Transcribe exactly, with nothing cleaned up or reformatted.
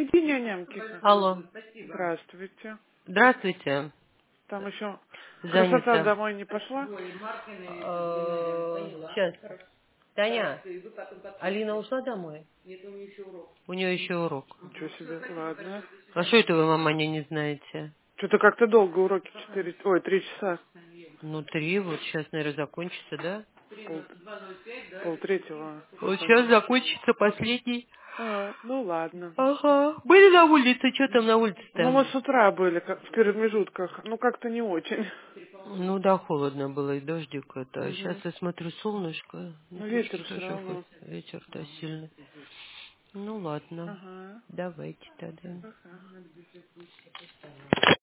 Иди, нянямки. Алло. Здравствуйте. Здравствуйте. Там еще красота Занято. домой не пошла? Сейчас. Таня, Алина ушла домой? У нее еще урок. Ничего себе, ладно. А что это вы, маманя, не знаете? Что-то как-то долго уроки, четыре, ой, три часа. Ну, три, вот сейчас, наверное, закончится, да? Пол, пол третьего. Вот сейчас закончится последний. А, ну ладно. Ага. Были на улице, что там на Ну улице-то? мы с утра были как в промежутках, ну как-то не очень. Ну да, холодно было, и дождик это. А сейчас Угу. я смотрю, солнышко. Ну, Ну тут ветер все тоже хоть равно. ветер-то сильный. Ну ладно. Ага. Давайте тогда. Ага.